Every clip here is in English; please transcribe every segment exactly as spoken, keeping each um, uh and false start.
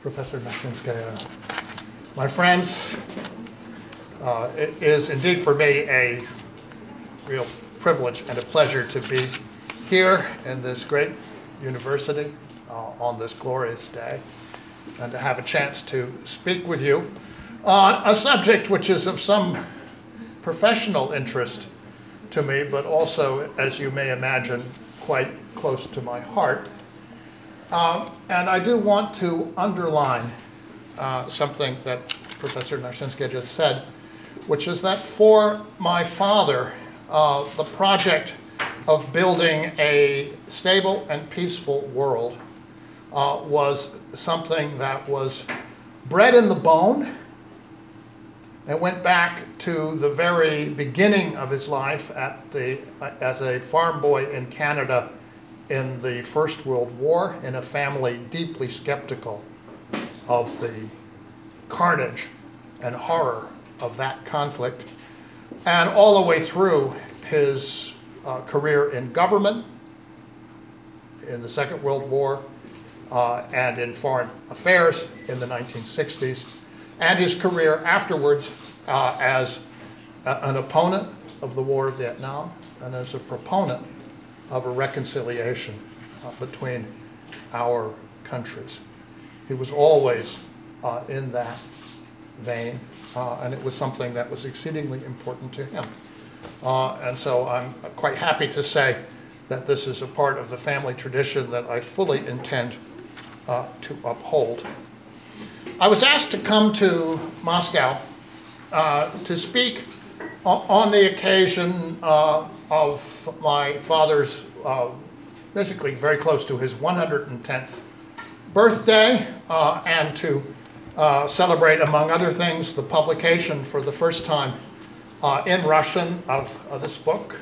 Professor Naksinskyia. My friends, uh, it is indeed for me a real privilege and a pleasure to be here in this great university uh, on this glorious day and to have a chance to speak with you on a subject which is of some professional interest to me, but also, as you may imagine, quite close to my heart. Uh, and I do want to underline uh, something that Professor Naksinskyia just said, which is that for my father, uh, the project of building a stable and peaceful world uh, was something that was bred in the bone and went back to the very beginning of his life at the, as a farm boy in Canada in the First World War, in a family deeply skeptical of the carnage and horror of that conflict, and all the way through his uh, career in government, in the Second World War, uh, and in foreign affairs in the nineteen sixties, and his career afterwards uh, as a, an opponent of the War of Vietnam and as a proponent of a reconciliation uh, between our countries. He was always uh, in that vein, uh, and it was something that was exceedingly important to him. Uh, and so I'm quite happy to say that this is a part of the family tradition that I fully intend uh, to uphold. I was asked to come to Moscow uh, to speak on the occasion uh, of my father's uh, basically very close to his one hundred tenth birthday, uh, and to uh, celebrate, among other things, the publication for the first time uh, in Russian of uh, this book,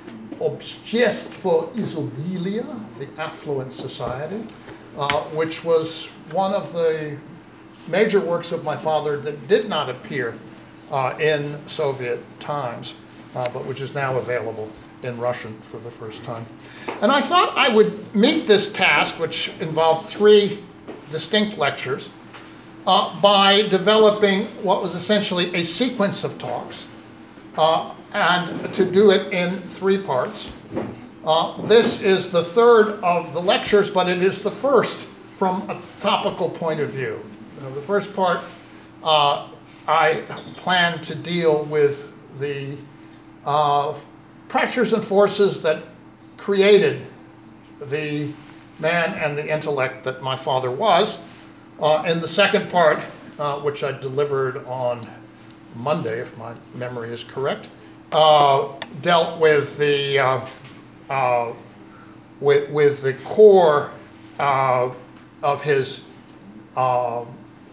Общество изобилия, the Affluent Society, uh, which was one of the major works of my father that did not appear uh, in Soviet times, uh, but which is now available in Russian for the first time. And I thought I would meet this task, which involved three distinct lectures, uh, by developing what was essentially a sequence of talks, uh, and to do it in three parts. Uh, this is the third of the lectures, but it is the first from a topical point of view. Uh, the first part, uh, I plan to deal with the uh, pressures and forces that created the man and the intellect that my father was. Uh, in the second part, uh, which I delivered on Monday, if my memory is correct, uh, dealt with the uh, uh, with, with the core uh, of his uh,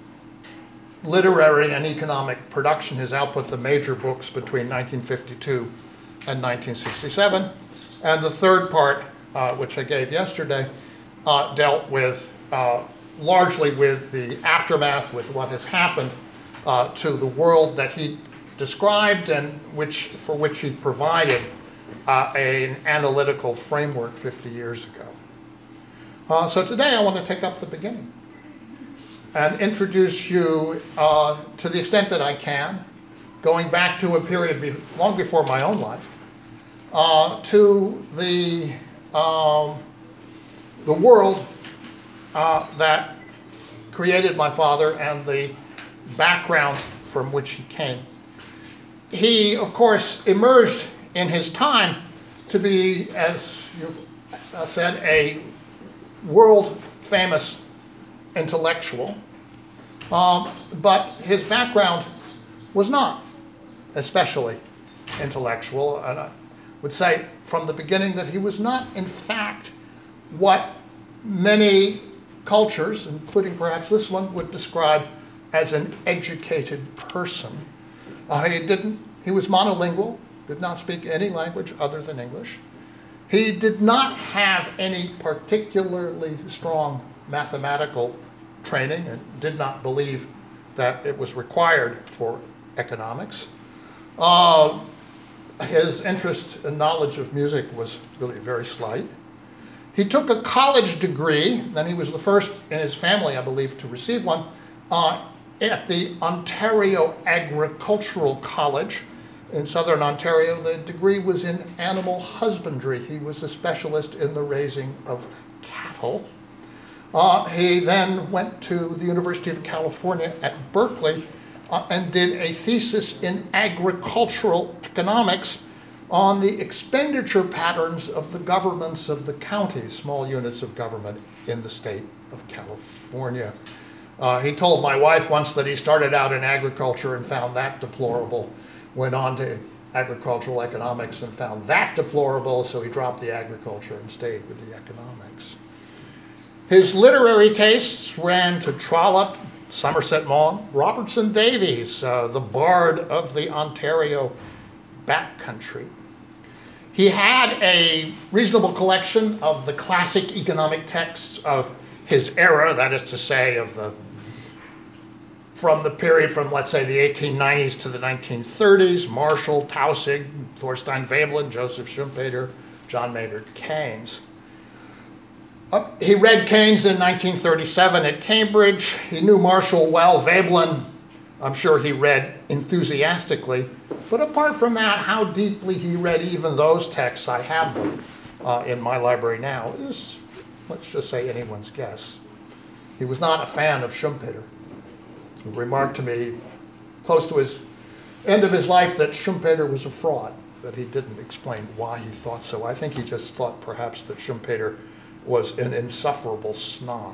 literary and economic production, his output, the major books between nineteen fifty-two and nineteen sixty-seven. And the third part, uh, which I gave yesterday, uh, dealt with uh, largely with the aftermath, with what has happened uh, to the world that he described and which for which he provided uh, an analytical framework fifty years ago. Uh, so today I want to take up the beginning and introduce you, uh, to the extent that I can, going back to a period be- long before my own life, uh, to the um, the world uh, that created my father and the background from which he came. He, of course, emerged in his time to be, as you've uh, said, a world-famous intellectual, um, but his background was not especially intellectual, and I would say from the beginning that he was not, in fact, what many cultures, including perhaps this one, would describe as an educated person. Uh, he didn't, he was monolingual, did not speak any language other than English. He did not have any particularly strong mathematical training and did not believe that it was required for economics. Uh, his interest and knowledge of music was really very slight. He took a college degree, then he was the first in his family, I believe, to receive one, uh, at the Ontario Agricultural College in southern Ontario. The degree was in animal husbandry. He was a specialist in the raising of cattle. Uh, he then went to the University of California at Berkeley uh, and did a thesis in agricultural economics on the expenditure patterns of the governments of the counties, small units of government in the state of California. Uh, he told my wife once that he started out in agriculture and found that deplorable, went on to agricultural economics and found that deplorable, so he dropped the agriculture and stayed with the economics. His literary tastes ran to Trollope, Somerset Maugham, Robertson Davies, uh, the bard of the Ontario backcountry. He had a reasonable collection of the classic economic texts of his era, that is to say, of the from the period from, let's say, the eighteen nineties to the nineteen thirties, Marshall, Taussig, Thorstein Veblen, Joseph Schumpeter, John Maynard Keynes. Uh, he read Keynes in nineteen thirty-seven at Cambridge. He knew Marshall well. Veblen, I'm sure he read enthusiastically. But apart from that, how deeply he read even those texts, I have them uh, in my library now, is, let's just say, anyone's guess. He was not a fan of Schumpeter. He remarked to me close to his end of his life that Schumpeter was a fraud, that he didn't explain why he thought so. I think he just thought perhaps that Schumpeter was an insufferable snob.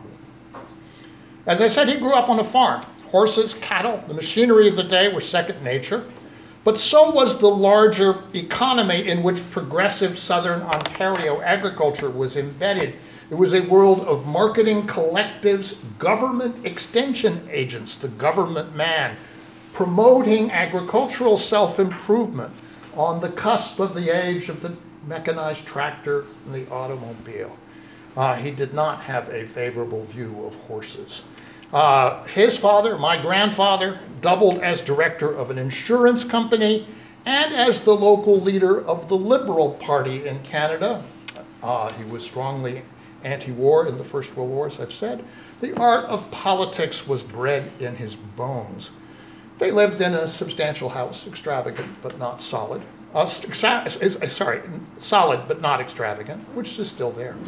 As I said, he grew up on a farm. Horses, cattle, the machinery of the day were second nature, but so was the larger economy in which progressive southern Ontario agriculture was embedded. It was a world of marketing collectives, government extension agents, the government man, promoting agricultural self-improvement on the cusp of the age of the mechanized tractor and the automobile. Uh, he did not have a favorable view of horses. Uh, his father, my grandfather, doubled as director of an insurance company and as the local leader of the Liberal Party in Canada. Uh, he was strongly anti-war in the First World War, as I've said. The art of politics was bred in his bones. They lived in a substantial house, extravagant but not solid. Uh, sorry, solid but not extravagant, which is still there.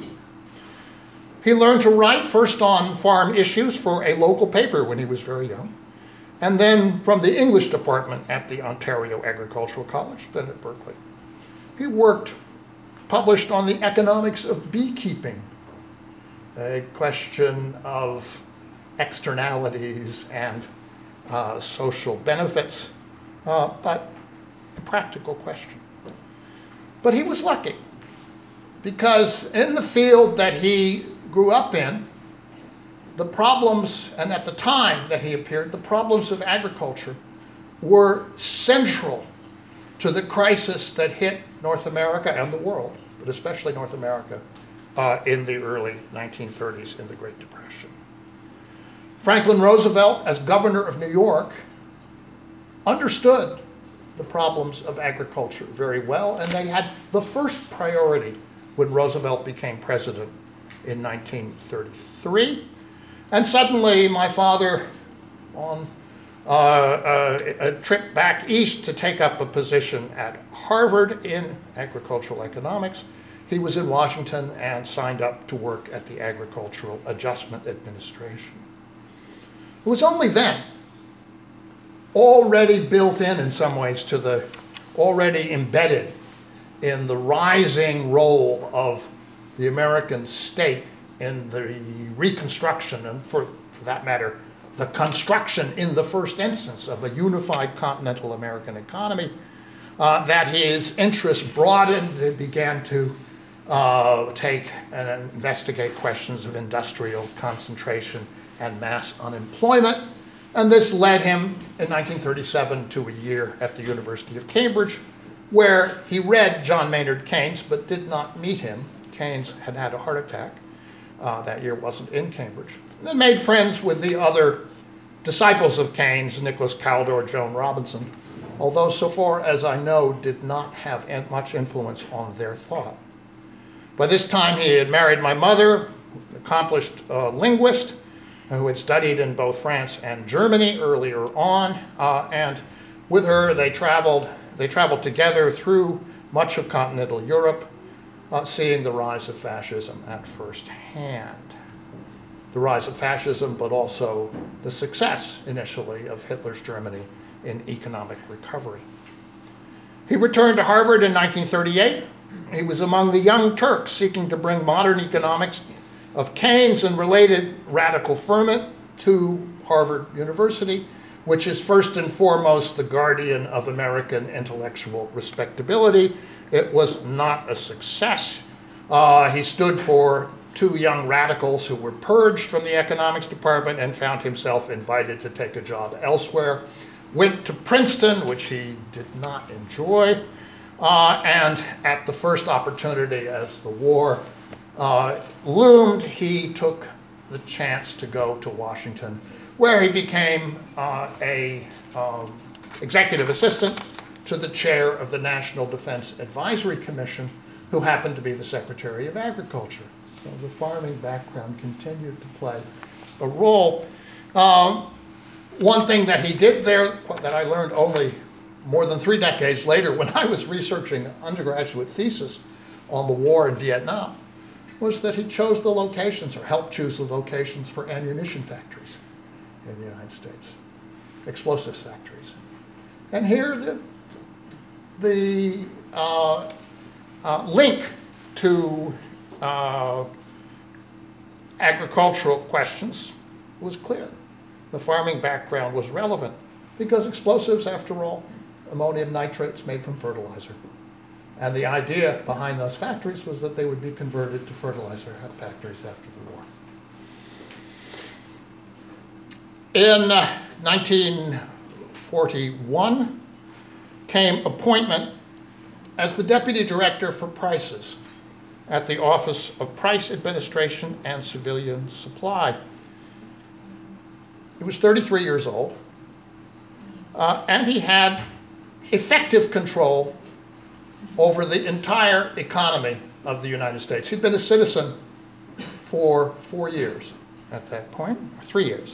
He learned to write first on farm issues for a local paper when he was very young, and then from the English department at the Ontario Agricultural College, then at Berkeley. He worked, published on the economics of beekeeping, a question of externalities and uh, social benefits, uh, but a practical question. But he was lucky, because in the field that he grew up in, the problems, and at the time that he appeared, the problems of agriculture were central to the crisis that hit North America and the world, but especially North America, uh, in the early nineteen thirties in the Great Depression. Franklin Roosevelt, as governor of New York, understood the problems of agriculture very well, and they had the first priority when Roosevelt became president in nineteen thirty-three. And suddenly my father, on uh, uh, a trip back east to take up a position at Harvard in agricultural economics, he was in Washington and signed up to work at the Agricultural Adjustment Administration. It was only then, already built in in some ways to the, already embedded in the rising role of the American state in the reconstruction, and for, for that matter, the construction in the first instance of a unified continental American economy, uh, that his interest broadened. It began to uh, take and investigate questions of industrial concentration and mass unemployment. And this led him in nineteen thirty-seven to a year at the University of Cambridge, where he read John Maynard Keynes but did not meet him. Keynes had had a heart attack uh, that year, wasn't in Cambridge. And then made friends with the other disciples of Keynes, Nicholas Caldor, Joan Robinson, although so far as I know did not have much influence on their thought. By this time, he had married my mother, an accomplished uh, linguist who had studied in both France and Germany earlier on, uh, and with her, they traveled, they traveled together through much of continental Europe, uh, seeing the rise of fascism at first hand. The rise of fascism, but also the success initially of Hitler's Germany in economic recovery. He returned to Harvard in nineteen thirty-eight. He was among the young Turks seeking to bring modern economics of Keynes and related radical ferment to Harvard University, which is first and foremost the guardian of American intellectual respectability. It was not a success. Uh, he stood for two young radicals who were purged from the economics department and found himself invited to take a job elsewhere. Went to Princeton, which he did not enjoy, uh, and at the first opportunity as the war uh, loomed, he took the chance to go to Washington, where he became uh, a um, executive assistant to the chair of the National Defense Advisory Commission, who happened to be the Secretary of Agriculture. So the farming background continued to play a role. Um, one thing that he did there that I learned only more than three decades later when I was researching an undergraduate thesis on the war in Vietnam was that he chose the locations, or helped choose the locations, for ammunition factories in the United States, explosives factories. And here the, the uh, uh, link to uh, agricultural questions was clear. The farming background was relevant because explosives, after all, ammonium nitrates made from fertilizer. And the idea behind those factories was that they would be converted to fertilizer factories after the war. In uh, nineteen forty-one came appointment as the Deputy Director for Prices at the Office of Price Administration and Civilian Supply. He was thirty-three years old, uh, and he had effective control over the entire economy of the United States. He'd been a citizen for four years at that point, or three years.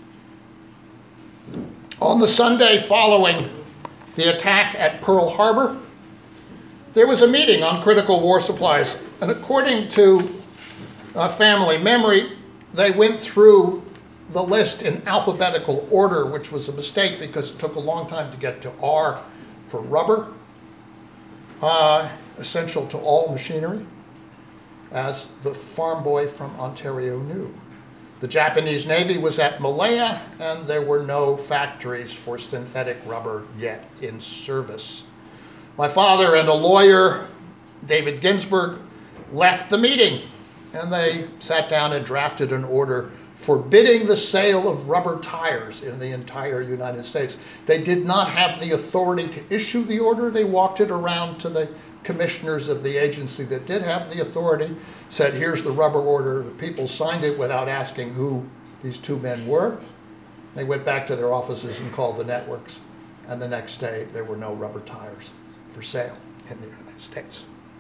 On the Sunday following the attack at Pearl Harbor, there was a meeting on critical war supplies, and according to uh, family memory, they went through the list in alphabetical order, which was a mistake because it took a long time to get to R for rubber, uh, essential to all machinery, as the farm boy from Ontario knew. The Japanese Navy was at Malaya, and there were no factories for synthetic rubber yet in service. My father and a lawyer, David Ginsburg, left the meeting, and they sat down and drafted an order forbidding the sale of rubber tires in the entire United States. They did not have the authority to issue the order. They walked it around to the commissioners of the agency that did have the authority, said, here's the rubber order. The people signed it without asking who these two men were. They went back to their offices and called the networks, and the next day there were no rubber tires for sale in the United States.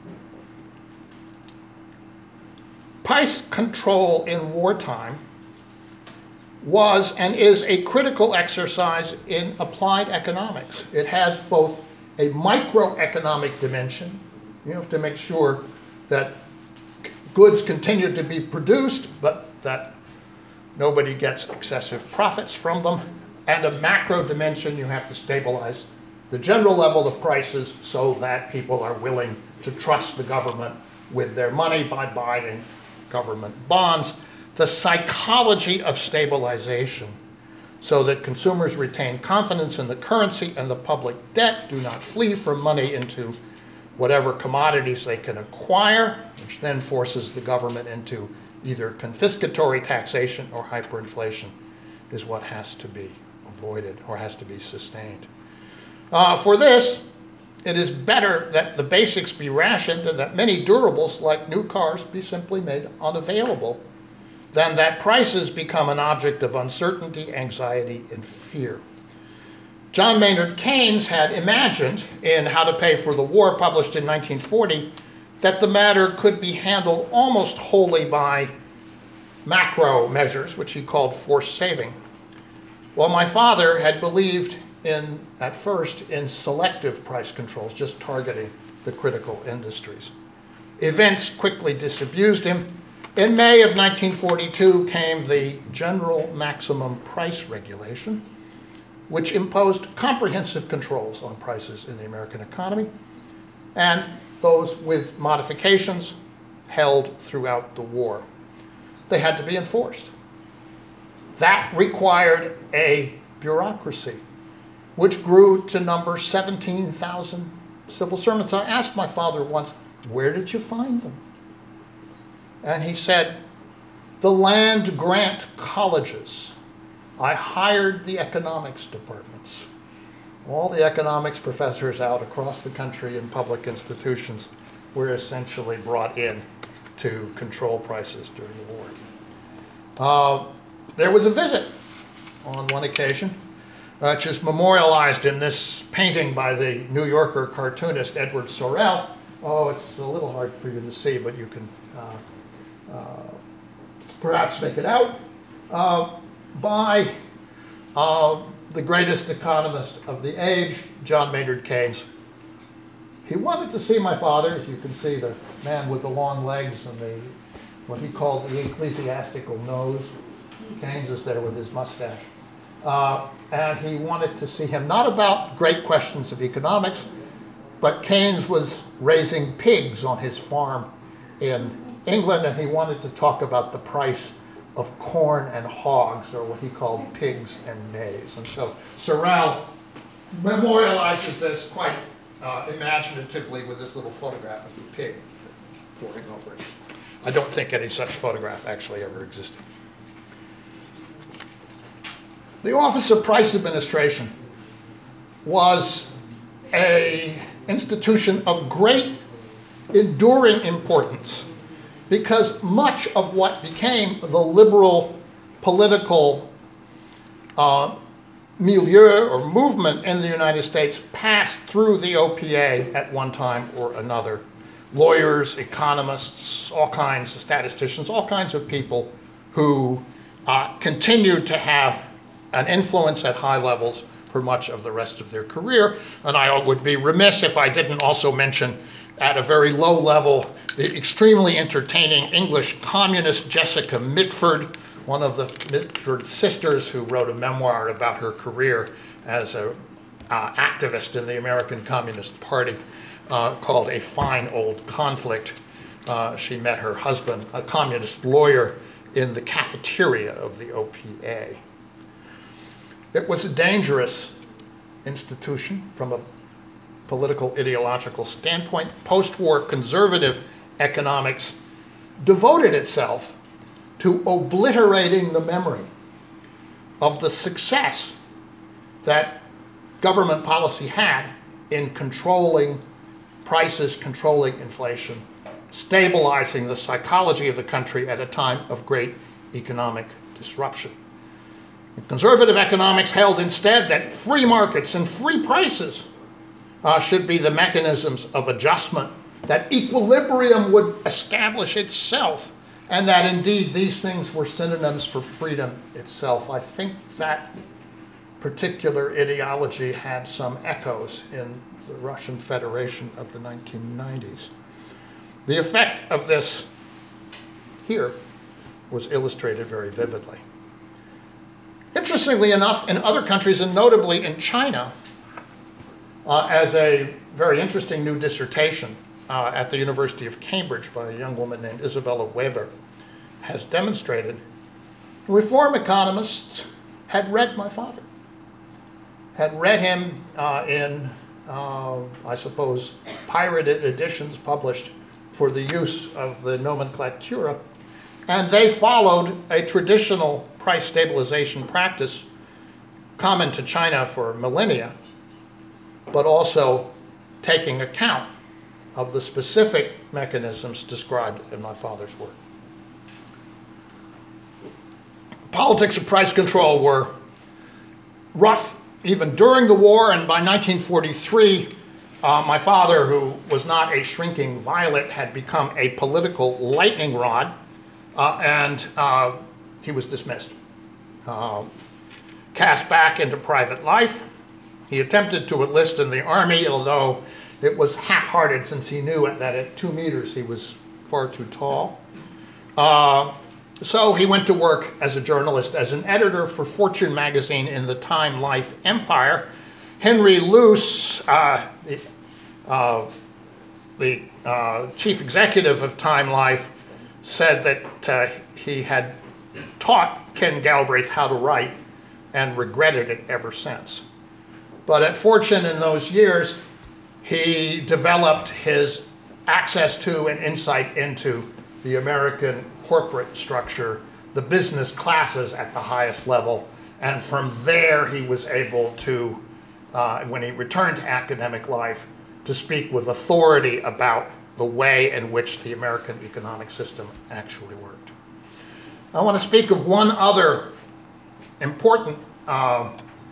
Price control in wartime was and is a critical exercise in applied economics. It has both a microeconomic dimension. You have to make sure that goods continue to be produced, but that nobody gets excessive profits from them. And a macro dimension, you have to stabilize the general level of prices so that people are willing to trust the government with their money by buying government bonds. The psychology of stabilization, so that consumers retain confidence in the currency and the public debt, do not flee from money into whatever commodities they can acquire, which then forces the government into either confiscatory taxation or hyperinflation, is what has to be avoided or has to be sustained. Uh, for this, it is better that the basics be rationed and that many durables, like new cars, be simply made unavailable than that prices become an object of uncertainty, anxiety, and fear. John Maynard Keynes had imagined in How to Pay for the War, published in nineteen forty, that the matter could be handled almost wholly by macro measures, which he called forced saving. Well, my father had believed in, at first, in selective price controls, just targeting the critical industries. Events quickly disabused him. In May of nineteen forty-two came the General Maximum Price Regulation, which imposed comprehensive controls on prices in the American economy, and those with modifications held throughout the war. They had to be enforced. That required a bureaucracy, which grew to number seventeen thousand civil servants. I asked my father once, where did you find them? And he said, the land grant colleges. I hired the economics departments. All the economics professors out across the country in public institutions were essentially brought in to control prices during the war. Uh, there was a visit on one occasion, uh, which is memorialized in this painting by the New Yorker cartoonist Edward Sorel. Oh, it's a little hard for you to see, but you can uh, uh, perhaps make it out. Uh, by uh, the greatest economist of the age, John Maynard Keynes. He wanted to see my father, as you can see, the man with the long legs and the what he called the ecclesiastical nose. Keynes is there with his mustache. Uh, and he wanted to see him not about great questions of economics, but Keynes was raising pigs on his farm in England, and he wanted to talk about the price of corn and hogs, or what he called pigs and maize. And so Sorel memorializes this quite uh, imaginatively with this little photograph of the pig poring over it. I don't think any such photograph actually ever existed. The Office of Price Administration was an institution of great enduring importance, because much of what became the liberal political uh, milieu or movement in the United States passed through the O P A at one time or another. Lawyers, economists, all kinds of statisticians, all kinds of people who uh, continued to have an influence at high levels for much of the rest of their career. And I would be remiss if I didn't also mention, at a very low level, the extremely entertaining English communist Jessica Mitford, one of the Mitford sisters who wrote a memoir about her career as an uh, activist in the American Communist Party, uh, called A Fine Old Conflict. Uh, she met her husband, a communist lawyer, in the cafeteria of the O P A. It was a dangerous institution from a political ideological standpoint. Post-war conservative economics devoted itself to obliterating the memory of the success that government policy had in controlling prices, controlling inflation, stabilizing the psychology of the country at a time of great economic disruption. Conservative economics held instead that free markets and free prices uh, should be the mechanisms of adjustment, that equilibrium would establish itself, and that indeed these things were synonyms for freedom itself. I think that particular ideology had some echoes in the Russian Federation of the nineteen nineties. The effect of this here was illustrated very vividly. Interestingly enough, in other countries, and notably in China, uh, as a very interesting new dissertation uh, at the University of Cambridge by a young woman named Isabella Weber has demonstrated, reform economists had read my father, had read him uh, in, uh, I suppose, pirated editions published for the use of the nomenclatura, and they followed a traditional price stabilization practice common to China for millennia, but also taking account of the specific mechanisms described in my father's work. Politics of price control were rough even during the war, and by nineteen forty-three, Uh, my father, who was not a shrinking violet, had become a political lightning rod, uh, and uh, he was dismissed. Uh, cast back into private life. He attempted to enlist in the army, although it was half-hearted since he knew that at two meters he was far too tall. Uh, so he went to work as a journalist, as an editor for Fortune magazine in the Time Life empire. Henry Luce, uh, the, uh, the uh, chief executive of Time Life, said that uh, he had taught Ken Galbraith how to write and regretted it ever since. But at Fortune in those years, he developed his access to and insight into the American corporate structure, the business classes at the highest level, and from there he was able to, uh, when he returned to academic life, to speak with authority about the way in which the American economic system actually worked. I want to speak of one other important uh,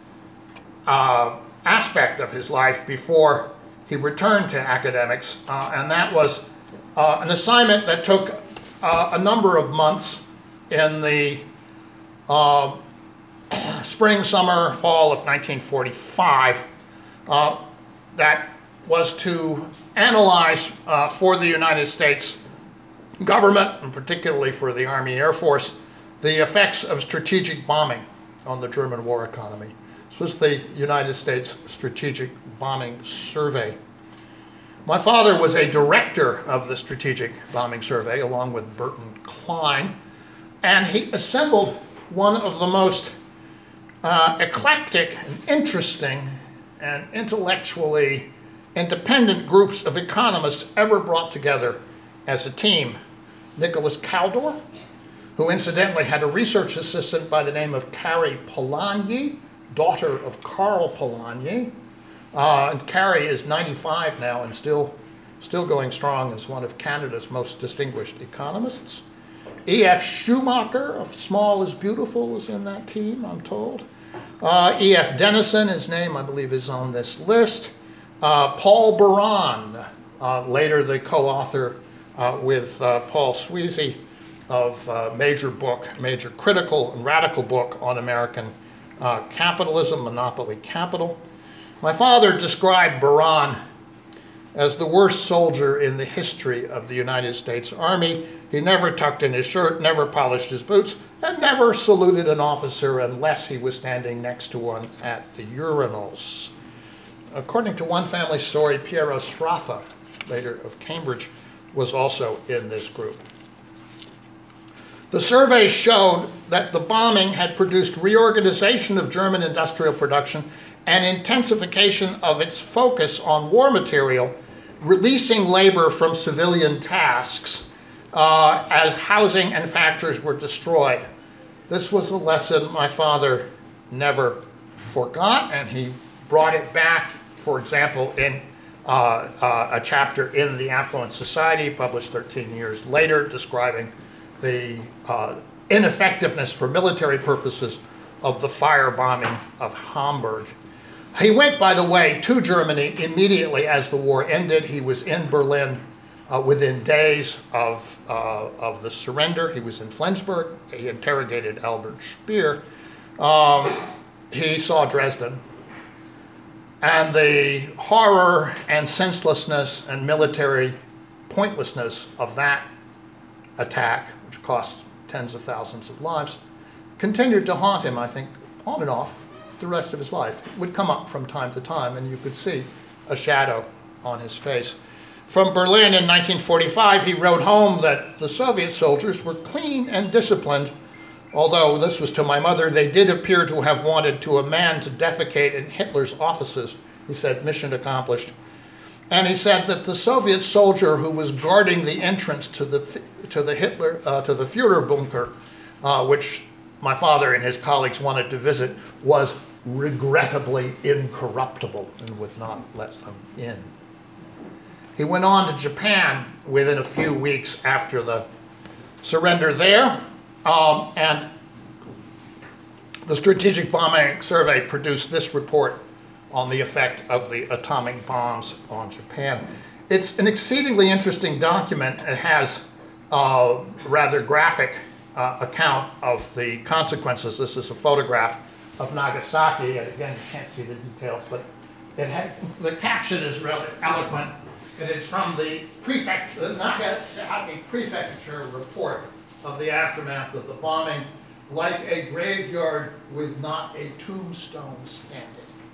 uh, aspect of his life before he returned to academics, uh, and that was uh, an assignment that took uh, a number of months in the uh, spring, summer, fall of nineteen forty-five, uh, that was to analyze uh, for the United States government, and particularly for the Army Air Force, the effects of strategic bombing on the German war economy. This was the United States Strategic Bombing Survey. My father was a director of the Strategic Bombing Survey, along with Burton Klein, and he assembled one of the most uh, eclectic and interesting and intellectually independent groups of economists ever brought together as a team. Nicholas Caldor, who incidentally had a research assistant by the name of Carrie Polanyi, daughter of Carl Polanyi. Uh, and Carrie is ninety-five now and still, still going strong as one of Canada's most distinguished economists. E F Schumacher of Small is Beautiful is in that team, I'm told. Uh, E F Denison, his name I believe is on this list. Uh, Paul Baran, uh, later the co-author uh, with uh, Paul Sweezy of a major book, major critical and radical book on American uh, capitalism, Monopoly Capital. My father described Baran as the worst soldier in the history of the United States Army. He never tucked in his shirt, never polished his boots, and never saluted an officer unless he was standing next to one at the urinals. According to one family story, Piero Sraffa, later of Cambridge, was also in this group. The survey showed that the bombing had produced reorganization of German industrial production and intensification of its focus on war material, releasing labor from civilian tasks uh, as housing and factories were destroyed. This was a lesson my father never forgot, and he brought it back, for example, in uh, uh, a chapter in The Affluent Society, published thirteen years later, describing the uh, ineffectiveness for military purposes of the firebombing of Hamburg. He went, by the way, to Germany immediately as the war ended. He was in Berlin uh, within days of, uh, of the surrender. He was in Flensburg. He interrogated Albert Speer. Um, he saw Dresden. And the horror and senselessness and military pointlessness of that attack, which cost tens of thousands of lives, continued to haunt him, I think, on and off the rest of his life. It would come up from time to time, and you could see a shadow on his face. From Berlin in nineteen forty-five, he wrote home that the Soviet soldiers were clean and disciplined, although, this was to my mother, they did appear to have wanted to a man to defecate in Hitler's offices. He said, mission accomplished. And he said that the Soviet soldier who was guarding the entrance to the to the Hitler uh, to the Führerbunker, uh, which my father and his colleagues wanted to visit, was regrettably incorruptible and would not let them in. He went on to Japan within a few weeks after the surrender there, um, and the Strategic Bombing Survey produced this report on the effect of the atomic bombs on Japan. It's an exceedingly interesting document. It has a rather graphic uh, account of the consequences. This is a photograph of Nagasaki, and again, you can't see the details, but it had, the caption is really eloquent. It is from the prefect, the Nagasaki Prefecture report of the aftermath of the bombing, like a graveyard with not a tombstone standing.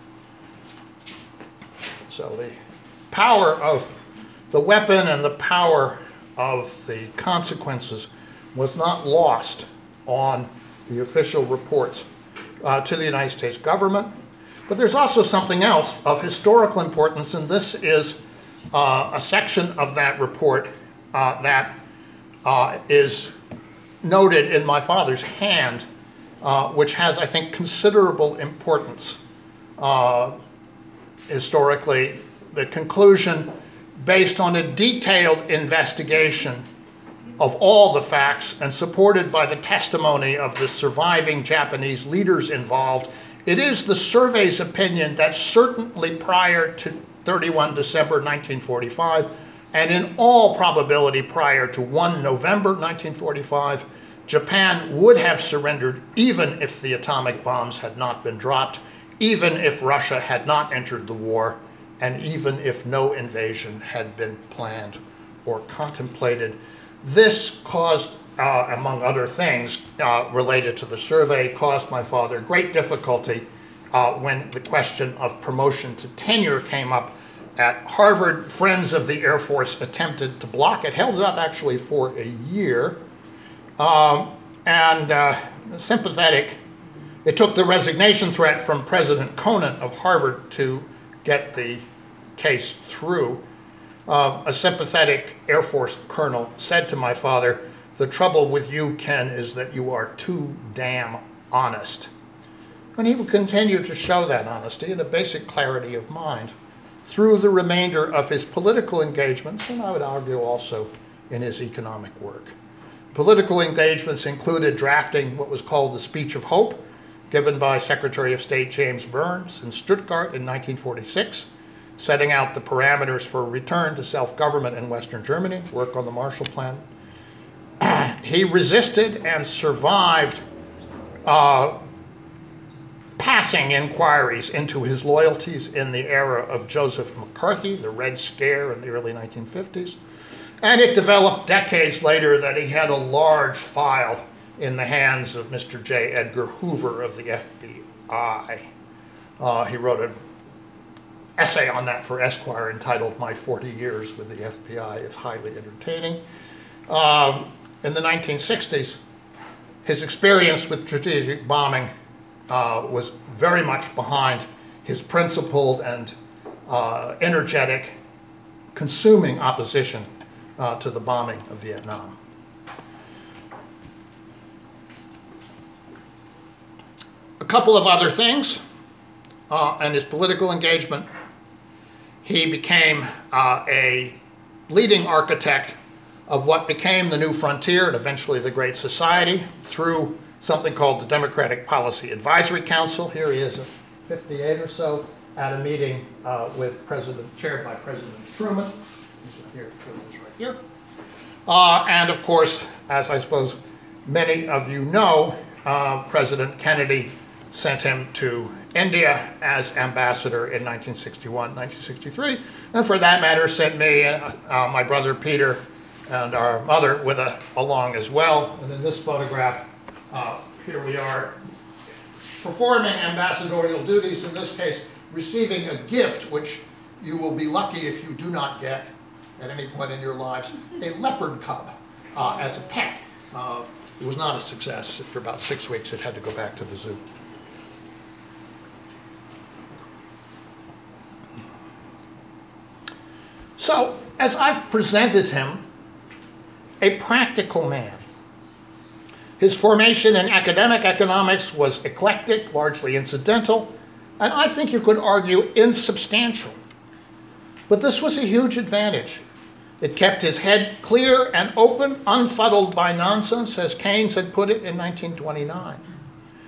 So the power of the weapon and the power of the consequences was not lost on the official reports uh, to the United States government. But there's also something else of historical importance, and this is uh, a section of that report uh, that uh, is noted in my father's hand, uh, which has, I think, considerable importance uh, historically. The conclusion, based on a detailed investigation of all the facts and supported by the testimony of the surviving Japanese leaders involved, it is the survey's opinion that certainly prior to thirty-first December nineteen forty-five, and in all probability prior to first November nineteen forty-five, Japan would have surrendered even if the atomic bombs had not been dropped, even if Russia had not entered the war, and even if no invasion had been planned or contemplated. This caused, uh, among other things uh, related to the survey, caused my father great difficulty uh, when the question of promotion to tenure came up at Harvard. Friends of the Air Force attempted to block it, held it up actually for a year, um, and uh, sympathetic. It took the resignation threat from President Conant of Harvard to get the case through. Uh, a sympathetic Air Force colonel said to my father, "The trouble with you, Ken, is that you are too damn honest." And he would continue to show that honesty and a basic clarity of mind through the remainder of his political engagements, and I would argue also in his economic work. Political engagements included drafting what was called the Speech of Hope, given by Secretary of State James Burns in Stuttgart in nineteen forty-six, setting out the parameters for return to self-government in Western Germany, work on the Marshall Plan. He resisted and survived uh, passing inquiries into his loyalties in the era of Joseph McCarthy, the Red Scare in the early nineteen fifties. And it developed decades later that he had a large file in the hands of Mister J. Edgar Hoover of the F B I. Uh, he wrote an essay on that for Esquire entitled My forty years with the F B I. It's highly entertaining. Um, in the nineteen sixties, his experience with strategic bombing uh, was very much behind his principled and uh, energetic, consuming opposition uh, to the bombing of Vietnam. A couple of other things uh, and his political engagement. He became uh, a leading architect of what became the New Frontier and eventually the Great Society through something called the Democratic Policy Advisory Council. Here he is at fifty-eight or so at a meeting uh, with President, chaired by President Truman. He's here, Truman's right here. Uh, and of course, as I suppose many of you know, uh, President Kennedy sent him to India as ambassador in nineteen sixty-one, nineteen sixty-three, and for that matter sent me, uh, uh, my brother Peter, and our mother with a, along as well. And in this photograph, uh, here we are performing ambassadorial duties, in this case receiving a gift which you will be lucky if you do not get at any point in your lives, a leopard cub uh, as a pet. Uh, it was not a success. After about six weeks it had to go back to the zoo. So, as I've presented him, a practical man. His formation in academic economics was eclectic, largely incidental, and I think you could argue insubstantial. But this was a huge advantage. It kept his head clear and open, unfuddled by nonsense, as Keynes had put it in nineteen twenty-nine.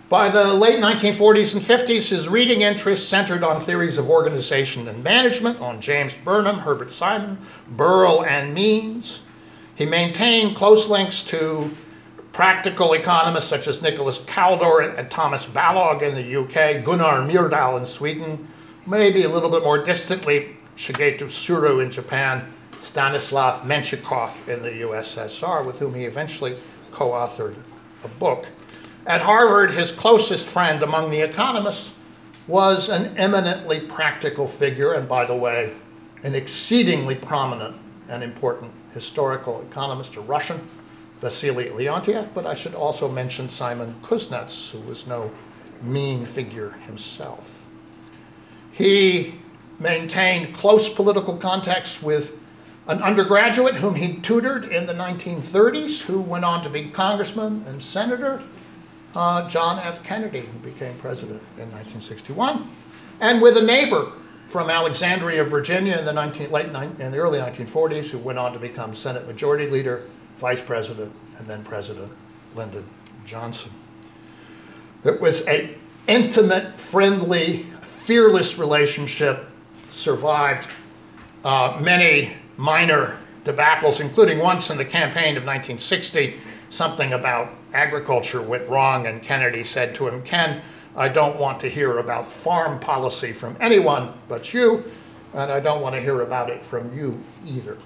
By the late nineteen forties and fifties, his reading interests centered on theories of organization and management, on James Burnham, Herbert Simon, Burrell, and Means. He maintained close links to practical economists such as Nicholas Kaldor and Thomas Balog in the U K, Gunnar Myrdal in Sweden, maybe a little bit more distantly, Shigeto Suru in Japan, Stanislav Menshikov in the U S S R, with whom he eventually co-authored a book. At Harvard, his closest friend among the economists was an eminently practical figure, and by the way, an exceedingly prominent and important historical economist, a Russian, Vasily Leontiev, but I should also mention Simon Kuznets, who was no mean figure himself. He maintained close political contacts with an undergraduate whom he tutored in the nineteen thirties, who went on to be congressman and senator, uh, John F. Kennedy, who became president in nineteen sixty-one, and with a neighbor from Alexandria, Virginia in the, nineteen, late, in the early nineteen forties, who went on to become Senate Majority Leader, Vice President, and then President Lyndon Johnson. It was an intimate, friendly, fearless relationship, survived uh, many minor debacles, including once in the campaign of nineteen sixty, something about agriculture went wrong, and Kennedy said to him, "Ken, I don't want to hear about farm policy from anyone but you, and I don't want to hear about it from you either."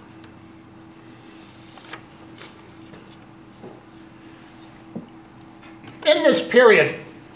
In this period,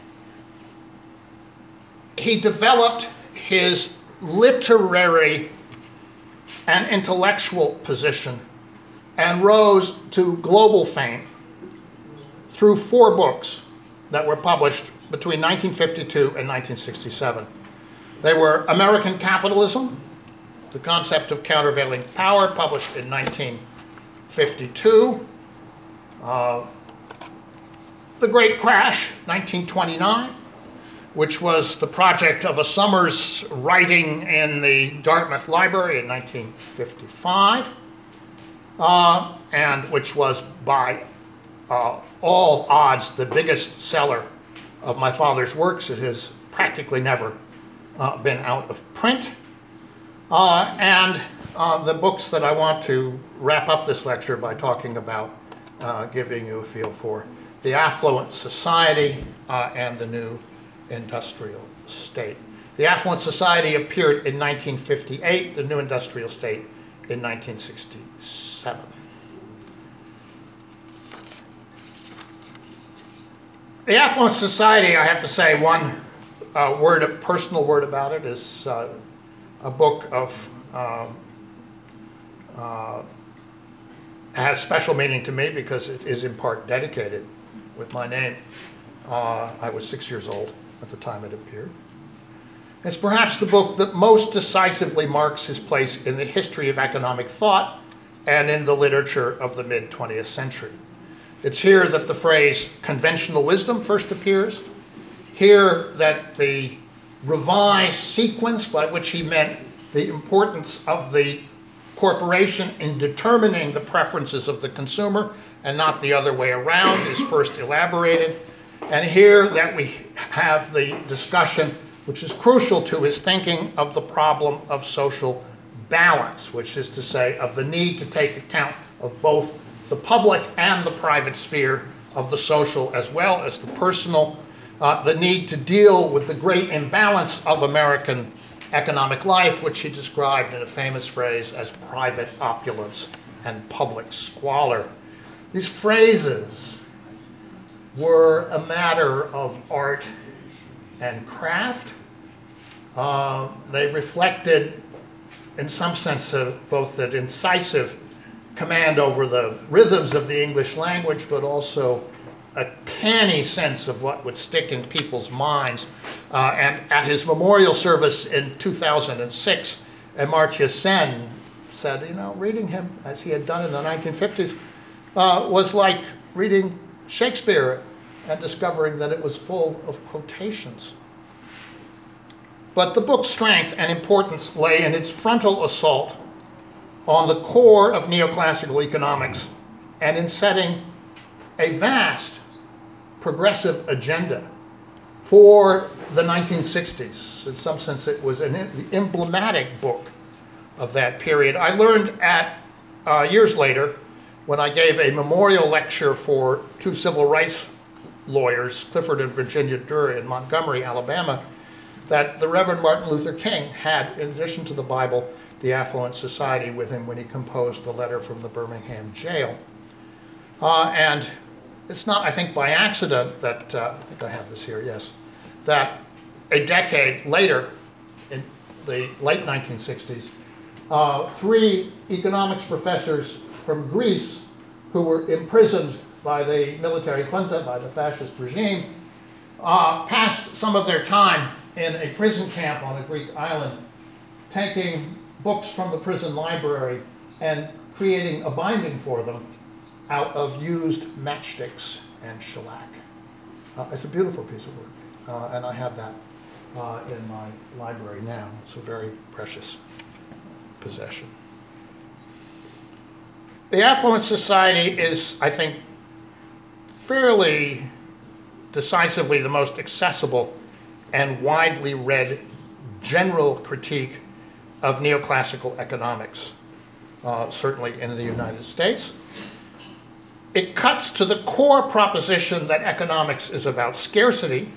he developed his literary and intellectual position and rose to global fame through four books that were published between nineteen fifty-two and nineteen sixty-seven. They were American Capitalism, The Concept of Countervailing Power, published in nineteen fifty-two, uh, The Great Crash, nineteen twenty-nine, which was the project of a summer's writing in the Dartmouth Library in nineteen fifty-five, uh, and which was by uh, all odds the biggest seller of my father's works. It has practically never uh, been out of print. Uh, and uh, the books that I want to wrap up this lecture by talking about, uh, giving you a feel for: The Affluent Society uh, and The New Industrial State. The Affluent Society appeared in nineteen fifty-eight, The New Industrial State in nineteen sixty-seven. The Affluent Society, I have to say, one uh, word, a personal word about it is uh, a book of, uh, uh, has special meaning to me because it is in part dedicated with my name. Uh, I was six years old at the time it appeared. It's perhaps the book that most decisively marks his place in the history of economic thought and in the literature of the mid twentieth century. It's here that the phrase conventional wisdom first appears, here that the revised sequence, by which he meant the importance of the corporation in determining the preferences of the consumer and not the other way around, is first elaborated. And here that we have the discussion, which is crucial to his thinking, of the problem of social balance, which is to say of the need to take account of both the public and the private sphere, of the social as well as the personal, uh, the need to deal with the great imbalance of American economic life, which he described in a famous phrase as private opulence and public squalor. These phrases were a matter of art and craft. Uh, they reflected, in some sense, uh, both the incisive command over the rhythms of the English language, but also a canny sense of what would stick in people's minds. Uh, and at his memorial service in two thousand six, Amartya Sen said, you know, reading him as he had done in the nineteen fifties uh, was like reading Shakespeare and discovering that it was full of quotations. But the book's strength and importance lay in its frontal assault on the core of neoclassical economics and in setting a vast progressive agenda for the nineteen sixties. In some sense, it was an emblematic book of that period. I learned at uh, years later, when I gave a memorial lecture for two civil rights lawyers, Clifford and Virginia Durr in Montgomery, Alabama, that the Reverend Martin Luther King had, in addition to the Bible, the Affluent Society with him when he composed the letter from the Birmingham jail. Uh, and it's not, I think, by accident that, uh, I think I have this here, yes, that a decade later, in the late nineteen sixties, uh, three economics professors from Greece who were imprisoned by the military junta, by the fascist regime, uh, passed some of their time in a prison camp on a Greek island, taking books from the prison library and creating a binding for them out of used matchsticks and shellac. Uh, it's a beautiful piece of work, uh, and I have that uh, in my library now. It's a very precious possession. The Affluent Society is, I think, fairly decisively the most accessible and widely read general critique of neoclassical economics, uh, certainly in the United States. It cuts to the core proposition that economics is about scarcity,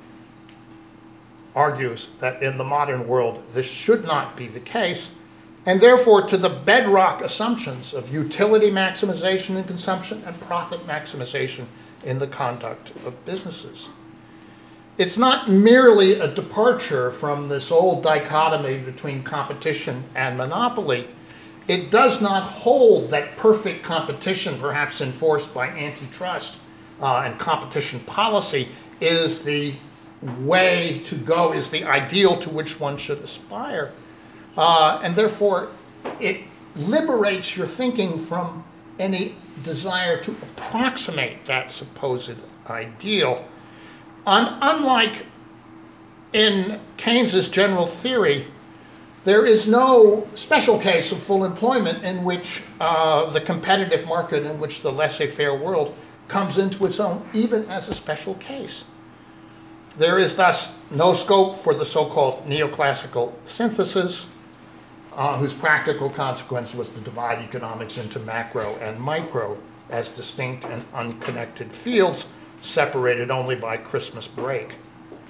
argues that in the modern world this should not be the case, and therefore to the bedrock assumptions of utility maximization in consumption and profit maximization in the conduct of businesses. It's not merely a departure from this old dichotomy between competition and monopoly. It does not hold that perfect competition, perhaps enforced by antitrust uh, and competition policy, is the way to go, is the ideal to which one should aspire. Uh, and therefore, it liberates your thinking from any desire to approximate that supposed ideal. Un- unlike in Keynes's general theory, there is no special case of full employment in which uh, the competitive market, in which the laissez-faire world comes into its own, even as a special case. There is thus no scope for the so-called neoclassical synthesis, uh, whose practical consequence was to divide economics into macro and micro as distinct and unconnected fields, separated only by Christmas break.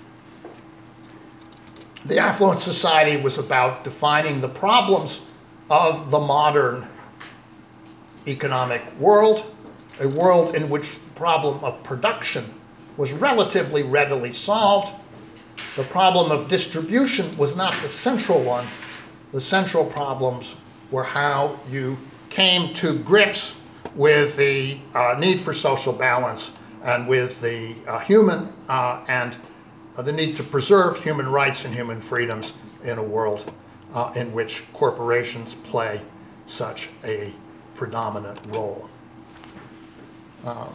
The Affluent Society was about defining the problems of the modern economic world, a world in which the problem of production was relatively readily solved. The problem of distribution was not the central one. The central problems were how you came to grips with the uh, need for social balance and with the uh, human uh, and uh, the need to preserve human rights and human freedoms in a world uh, in which corporations play such a predominant role. Um,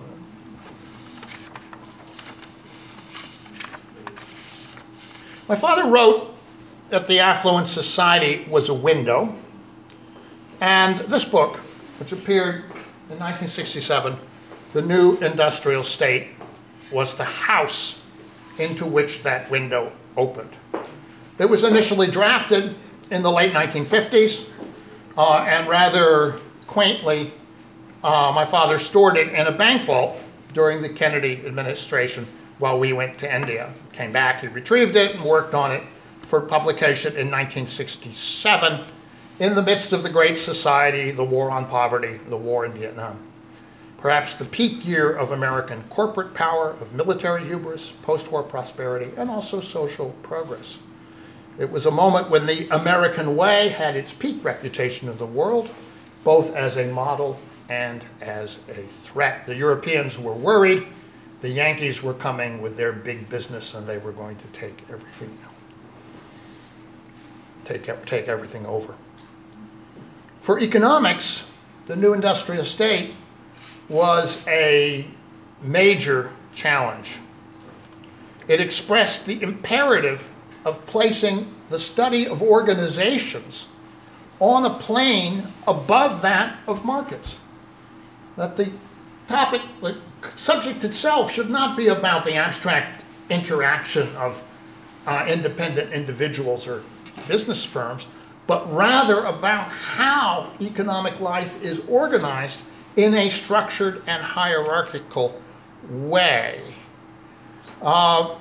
my father wrote that the Affluent Society was a window, and this book, which appeared in nineteen sixty-seven, The New Industrial State, was the house into which that window opened. It was initially drafted in the late nineteen fifties, uh, and rather quaintly, uh, my father stored it in a bank vault during the Kennedy administration while we went to India. Came back, he retrieved it and worked on it for publication in nineteen sixty-seven, in the midst of the Great Society, the war on poverty, the war in Vietnam. Perhaps the peak year of American corporate power, of military hubris, post-war prosperity, and also social progress. It was a moment when the American way had its peak reputation in the world, both as a model and as a threat. The Europeans were worried. The Yankees were coming with their big business, and they were going to take everything out. Take, take everything over. For economics, the new industrial state was a major challenge. It expressed the imperative of placing the study of organizations on a plane above that of markets. That the topic, the subject itself should not be about the abstract interaction of uh, independent individuals or business firms, but rather about how economic life is organized in a structured and hierarchical way. Uh,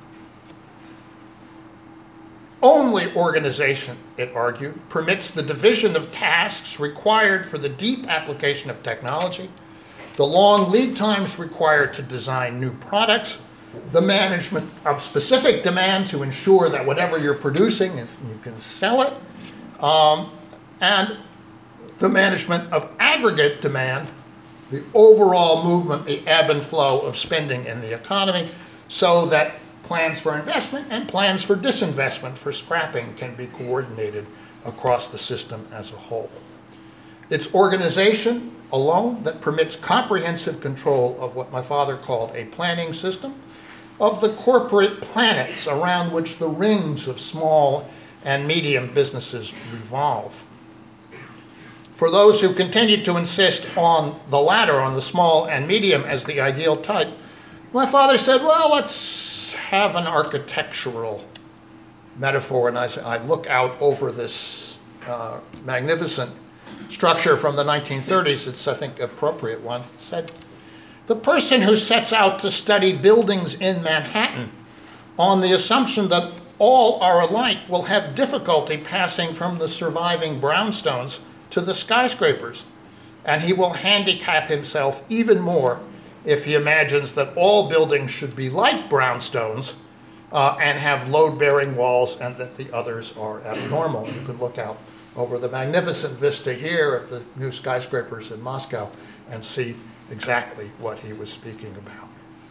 only organization, it argued, permits the division of tasks required for the deep application of technology, the long lead times required to design new products, the management of specific demand to ensure that whatever you're producing, you can sell it, um, and the management of aggregate demand, the overall movement, the ebb and flow of spending in the economy, so that plans for investment and plans for disinvestment, for scrapping, can be coordinated across the system as a whole. It's organization alone that permits comprehensive control of what my father called a planning system, of the corporate planets around which the rings of small and medium businesses revolve. For those who continued to insist on the latter, on the small and medium as the ideal type, my father said, well, let's have an architectural metaphor. And I, I look out over this uh, magnificent structure from the nineteen thirties. It's, I think, an appropriate one. It said, the person who sets out to study buildings in Manhattan on the assumption that all are alike will have difficulty passing from the surviving brownstones to the skyscrapers, and he will handicap himself even more if he imagines that all buildings should be like brownstones uh, and have load-bearing walls and that the others are abnormal. You can look out over the magnificent vista here at the new skyscrapers in Moscow and see exactly what he was speaking about.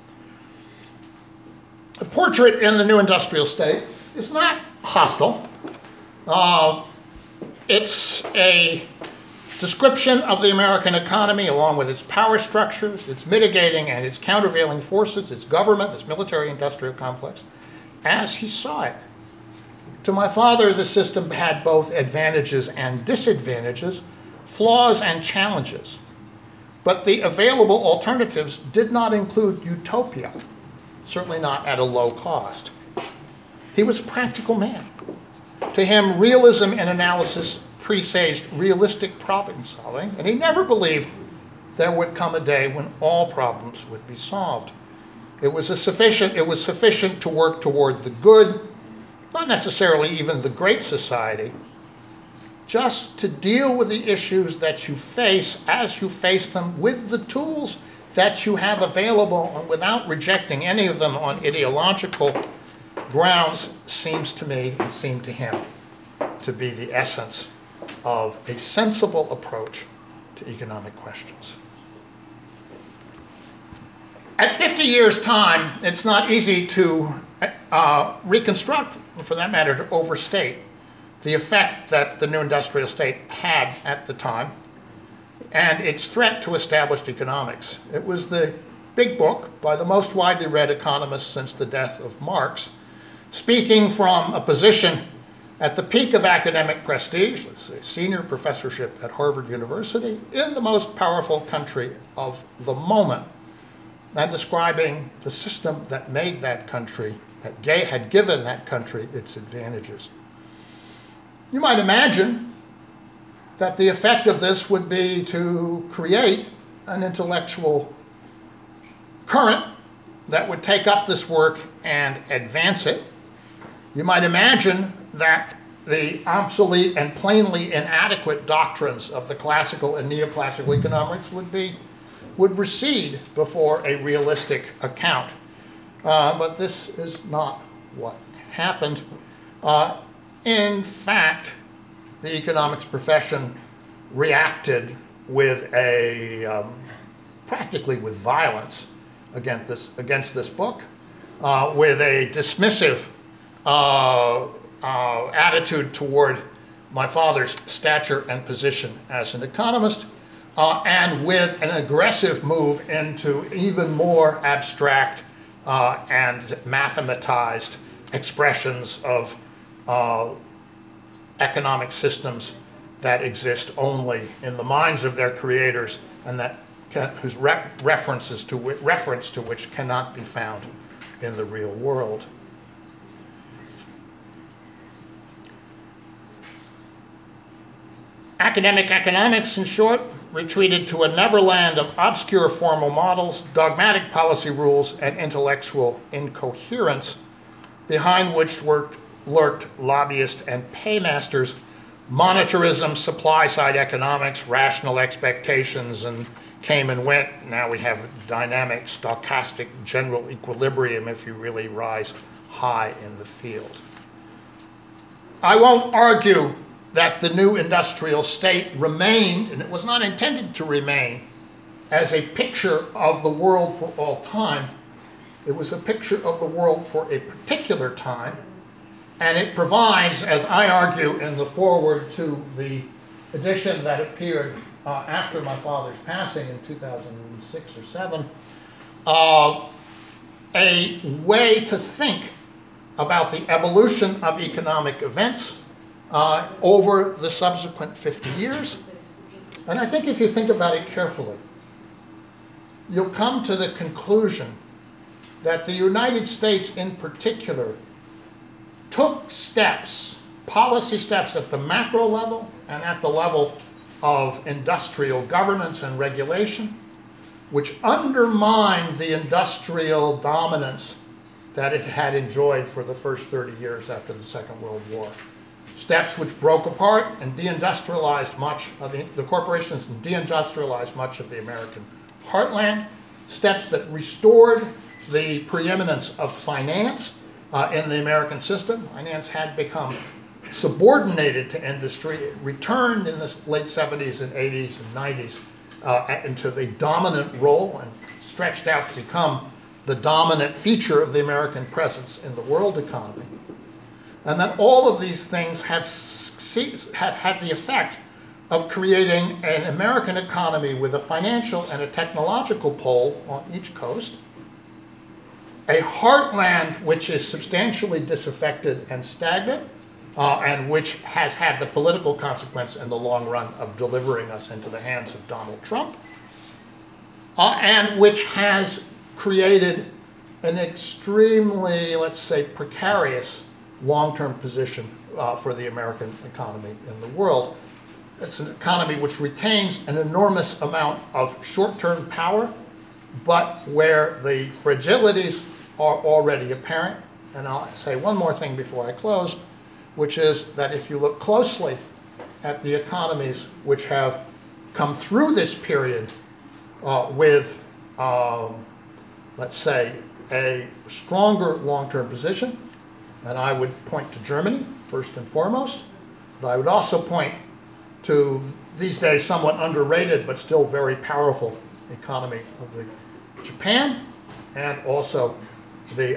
The portrait in the new industrial state is not hostile. Uh, it's a description of the American economy along with its power structures, its mitigating and its countervailing forces, its government, its military-industrial complex, as he saw it. To my father, the system had both advantages and disadvantages, flaws and challenges. But the available alternatives did not include utopia, certainly not at a low cost. He was a practical man. To him, realism in analysis presaged realistic problem solving, and he never believed there would come a day when all problems would be solved. It was a sufficient, it was sufficient to work toward the good, not necessarily even the great society, just to deal with the issues that you face as you face them with the tools that you have available and without rejecting any of them on ideological grounds seems to me, it seemed to him, to be the essence of a sensible approach to economic questions. At fifty years' time, it's not easy to uh, reconstruct, for that matter, to overstate the effect that the new industrial state had at the time and its threat to established economics. It was the big book by the most widely read economist since the death of Marx, speaking from a position at the peak of academic prestige, let's say senior professorship at Harvard University, in the most powerful country of the moment, and describing the system that made that country, that had given that country its advantages. You might imagine that the effect of this would be to create an intellectual current that would take up this work and advance it. You might imagine that the obsolete and plainly inadequate doctrines of the classical and neoclassical economics would be would recede before a realistic account. Uh, but this is not what happened. Uh, in fact, the economics profession reacted with a, um, practically with violence against this, against this book, uh, with a dismissive uh, uh, attitude toward my father's stature and position as an economist, uh, and with an aggressive move into even more abstract uh, and mathematized expressions of uh, economic systems that exist only in the minds of their creators and that can, whose re- references to reference to which cannot be found in the real world. Academic economics, in short, retreated to a neverland of obscure formal models, dogmatic policy rules, and intellectual incoherence, behind which worked, lurked lobbyists and paymasters, monetarism, supply-side economics, rational expectations, and came and went. Now we have dynamic, stochastic, general equilibrium if you really rise high in the field. I won't argue that the new industrial state remained, and it was not intended to remain, as a picture of the world for all time. It was a picture of the world for a particular time, and it provides, as I argue in the foreword to the edition that appeared uh, after my father's passing in two thousand six or seven, uh, a way to think about the evolution of economic events uh, over the subsequent fifty years. And I think if you think about it carefully, you'll come to the conclusion that the United States in particular took steps, policy steps at the macro level and at the level of industrial governance and regulation, which undermined the industrial dominance that it had enjoyed for the first thirty years after the Second World War. Steps which broke apart and deindustrialized much of the, the corporations and deindustrialized much of the American heartland. Steps that restored the preeminence of finance uh, in the American system. Finance had become subordinated to industry. It returned in the late seventies and eighties and nineties uh, into the dominant role and stretched out to become the dominant feature of the American presence in the world economy. And that all of these things have, have had the effect of creating an American economy with a financial and a technological pole on each coast, a heartland which is substantially disaffected and stagnant, uh, and which has had the political consequence in the long run of delivering us into the hands of Donald Trump, uh, and which has created an extremely, let's say, precarious long-term position uh, for the American economy in the world. It's an economy which retains an enormous amount of short-term power, but where the fragilities are already apparent. And I'll say one more thing before I close, which is that if you look closely at the economies which have come through this period uh, with, um, let's say, a stronger long-term position, and I would point to Germany first and foremost, but I would also point to these days somewhat underrated but still very powerful economy of the Japan, and also the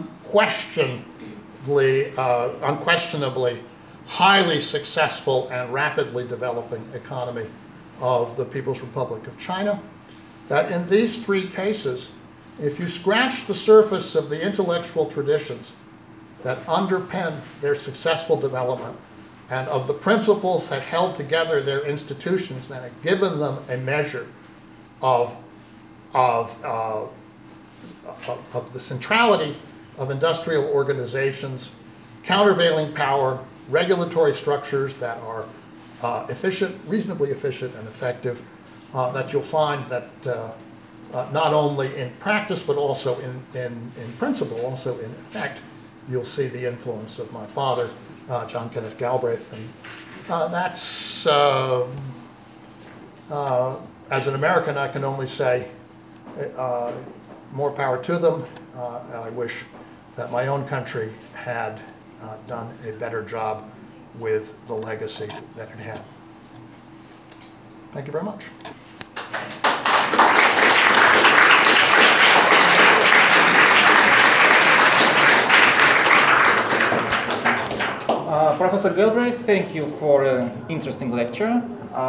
unquestionably, uh, unquestionably highly successful and rapidly developing economy of the People's Republic of China. That in these three cases, if you scratch the surface of the intellectual traditions that underpin their successful development and of the principles that held together their institutions that have given them a measure of, of, uh, of, of the centrality of industrial organizations, countervailing power, regulatory structures that are uh, efficient, reasonably efficient and effective, uh, that you'll find that uh, uh, not only in practice but also in, in, in principle, also in effect, you'll see the influence of my father, uh, John Kenneth Galbraith. And uh, that's, uh, uh, as an American, I can only say uh, more power to them. Uh, I wish that my own country had uh, done a better job with the legacy that it had. Thank you very much. Uh, Professor Galbraith, thank you for an interesting lecture.